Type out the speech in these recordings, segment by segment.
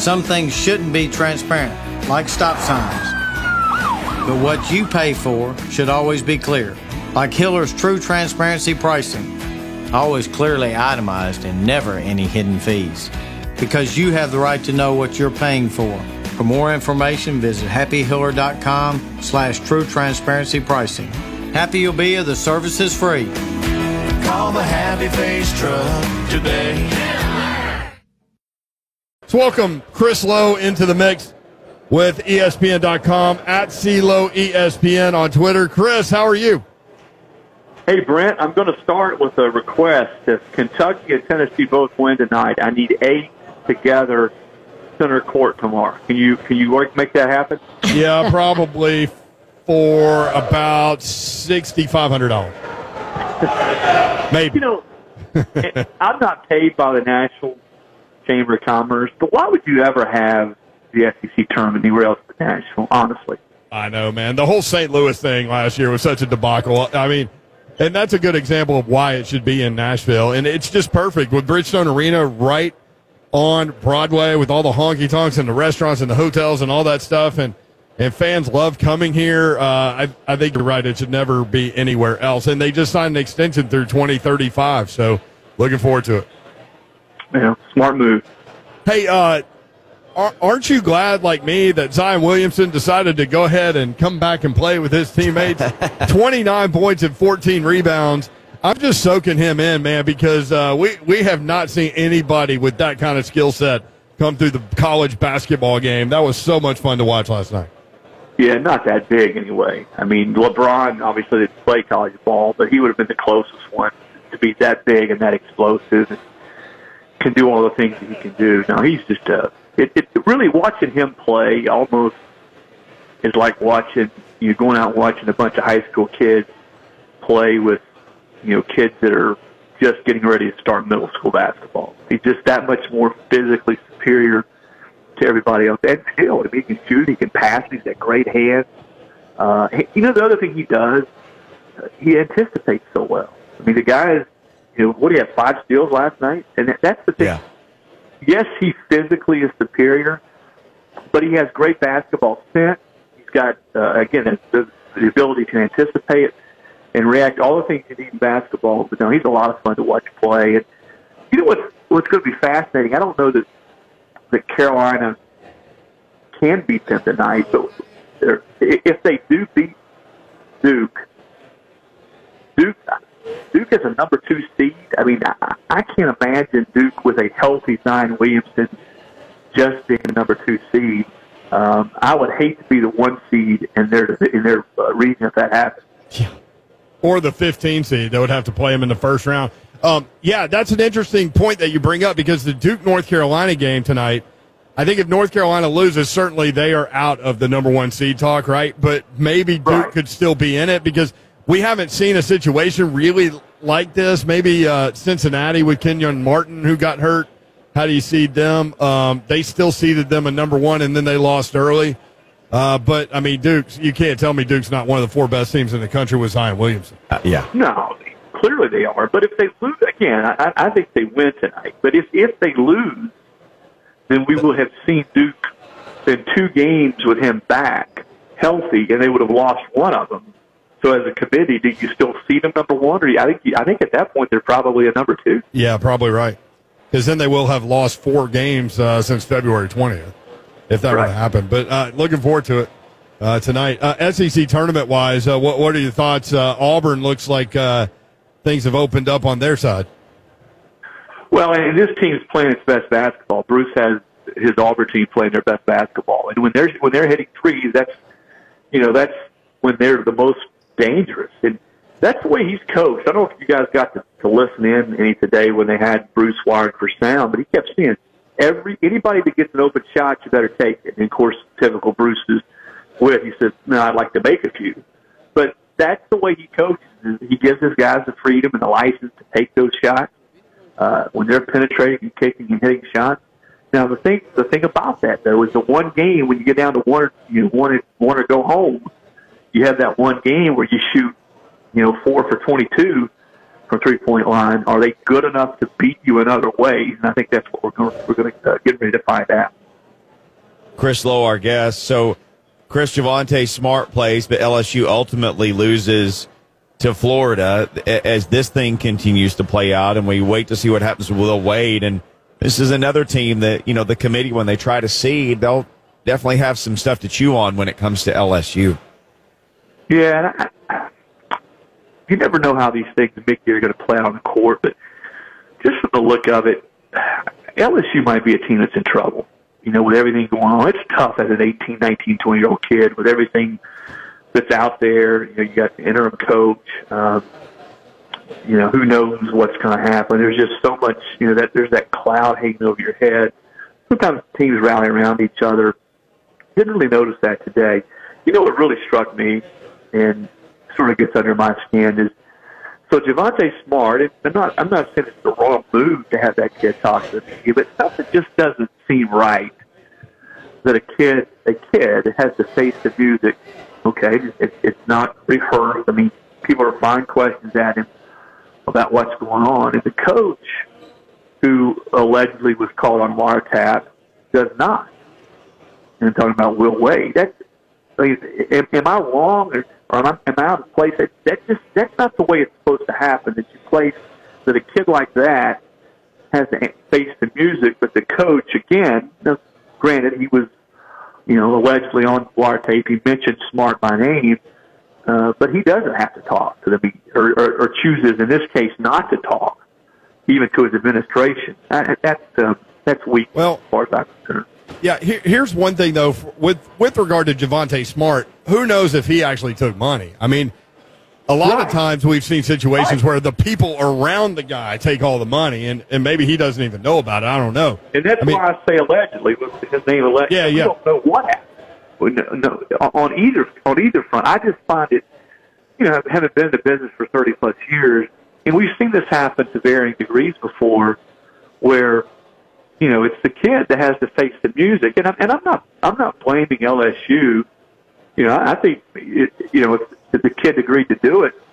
Some things shouldn't be transparent, like stop signs. But what you pay for should always be clear, like Hiller's True Transparency Pricing. Always clearly itemized and never any hidden fees. Because you have the right to know what you're paying for. For more information, visit happyhiller.com/true transparency pricing. Happy you'll be if the service is free. Call the Happy Face Truck today. Let's welcome Chris Lowe into the mix with ESPN.com at CLoweESPN on Twitter. Chris, how are you? Hey, Brent, I'm going to start with a request. If Kentucky and Tennessee both win tonight, I need 8 together center court tomorrow. Can you make that happen? Yeah, probably for about $6,500. Maybe. You know, I'm not paid by the National Chamber of Commerce, but why would you ever have the SEC tournament anywhere else but Nashville, honestly? I know, man. The whole St. Louis thing last year was such a debacle. I mean, and that's a good example of why it should be in Nashville. And it's just perfect with Bridgestone Arena right on Broadway with all the honky-tonks and the restaurants and the hotels and all that stuff. And fans love coming here. I think you're right. It should never be anywhere else. And they just signed an extension through 2035. So looking forward to it. Yeah, smart move. Hey, aren't you glad, like me, that Zion Williamson decided to go ahead and come back and play with his teammates? 29 points and 14 rebounds. I'm just soaking him in, man, because we have not seen anybody with that kind of skill set come through the college basketball game. That was so much fun to watch last night. Yeah, not that big anyway. I mean, LeBron obviously didn't play college ball, but he would have been the closest one to be that big and that explosive and can do all the things that he can do. Now, he's just really watching him play almost is like watching you going out and watching a bunch of high school kids play with, kids that are just getting ready to start middle school basketball. He's just that much more physically superior to everybody else. And still, I mean, he can shoot, he can pass, he's got great hands. The other thing he does, he anticipates so well. I mean, the guy is, what do you have, 5 steals last night? And that's the thing. Yeah. Yes, he physically is superior, but he has great basketball sense. He's got, again, the ability to anticipate and react to all the things you need in basketball. But no, he's a lot of fun to watch play. And you know what's going to be fascinating? I don't know that Carolina can beat them tonight, but if they do beat Duke is a number 2 seed. I mean, I can't imagine Duke with a healthy Zion Williamson just being a number 2 seed. I would hate to be the 1 seed in their region if that happens. Yeah. Or the 15 seed. They would have to play them in the first round. Yeah, that's an interesting point that you bring up because the Duke-North Carolina game tonight, I think if North Carolina loses, certainly they are out of the number 1 seed talk, right? But maybe Duke could still be in it because we haven't seen a situation really like this. Maybe Cincinnati with Kenyon Martin, who got hurt. How do you seed them? They still seeded them at number 1, and then they lost early. But, I mean, you can't tell me Duke's not one of the 4 best teams in the country with Zion Williamson. Yeah. No, clearly they are. But if they lose, again, I think they win tonight. But if they lose, then we will have seen Duke in 2 games with him back healthy, and they would have lost one of them. So as a committee, do you still see them number 1? Or I think at that point they're probably a number 2. Yeah, probably right. Because then they will have lost 4 games since February 20th, if that would happen. But looking forward to it tonight. SEC tournament-wise, what are your thoughts? Auburn looks like things have opened up on their side. Well, and this team's playing its best basketball. Bruce has his Auburn team playing their best basketball, and when they're hitting threes, that's when they're the most dangerous. And that's the way he's coached. I don't know if you guys got to listen in any today when they had Bruce wired for sound, but he kept saying anybody that gets an open shot, you better take it. And of course, typical Bruce's wit, he says, "No, I'd like to make a few." But that's the way he coaches. He gives his guys the freedom and the license to take those shots when they're penetrating and kicking and hitting shots. Now, the thing about that though is the one game when you get down to one, you want to go home. You have that one game where you shoot, 4 for 22 from 3-point line. Are they good enough to beat you in other ways? And I think that's what we're going to get ready to find out. Chris Lowe, our guest. So, Chris, Javonte Smart plays, but LSU ultimately loses to Florida as this thing continues to play out, and we wait to see what happens with Will Wade. And this is another team that, the committee, when they try to seed, they'll definitely have some stuff to chew on when it comes to LSU. Yeah, you never know how these things, Mickey, are going to play out on the court, but just from the look of it, LSU might be a team that's in trouble. With everything going on, it's tough as an 18, 19, 20-year-old kid with everything that's out there. You got the interim coach. Who knows what's going to happen. There's just so much, that there's that cloud hanging over your head. Sometimes teams rally around each other. Didn't really notice that today. What really struck me and sort of gets under my skin is, so Javonte Smart, I'm not saying it's the wrong move to have that kid talk to the media, but something just doesn't seem right that a kid has to face the music. Okay, it's not rehearsed. I mean, people are firing questions at him about what's going on, and the coach, who allegedly was called on wiretap, does not. And I'm talking about Will Wade. Am I wrong, or am I out of place? That's not the way it's supposed to happen. That you place that a kid like that has to face the music, but the coach, again, granted he was, allegedly on wiretap. He mentioned Smart by name, but he doesn't have to talk to the media, or chooses in this case not to talk, even to his administration. That's weak, as far as I'm concerned. Yeah, here's one thing, though, with regard to Javonte Smart, who knows if he actually took money? I mean, a lot of times we've seen situations where the people around the guy take all the money, and maybe he doesn't even know about it. I don't know. And that's why I say allegedly, with his name allegedly. Yeah. We don't know what happened. No, on either front. I just find it, having been in the business for 30-plus years, and we've seen this happen to varying degrees before, where it's the kid that has to face the music, and I'm not blaming LSU. I think if the kid agreed to do it,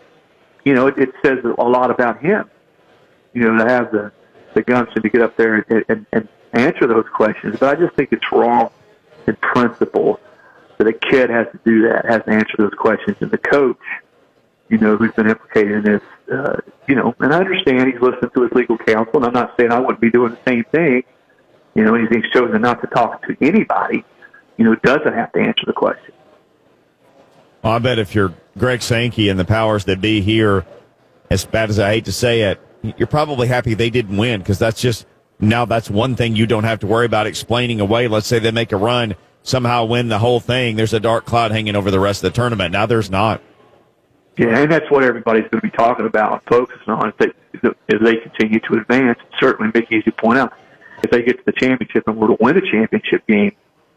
it says a lot about him. To have the gumption to get up there and answer those questions. But I just think it's wrong in principle that a kid has to do that, has to answer those questions, and the coach, who's been implicated in this, and I understand he's listening to his legal counsel, and I'm not saying I wouldn't be doing the same thing. And he's chosen not to talk to anybody, doesn't have to answer the question. Well, I bet if you're Greg Sankey and the powers that be here, as bad as I hate to say it, you're probably happy they didn't win, because that's one thing you don't have to worry about explaining away. Let's say they make a run, somehow win the whole thing. There's a dark cloud hanging over the rest of the tournament. Now there's not. Yeah, and that's what everybody's going to be talking about and focusing on as they continue to advance. Certainly, Mickey, as you point out, if they get to the championship and were to win a championship game,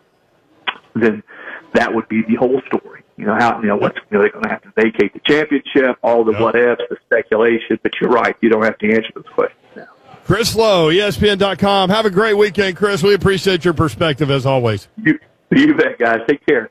then that would be the whole story. They're going to have to vacate the championship, all the what ifs, the speculation. But you're right, you don't have to answer those questions now. Chris Lowe, ESPN.com. Have a great weekend, Chris. We appreciate your perspective as always. You bet, guys. Take care.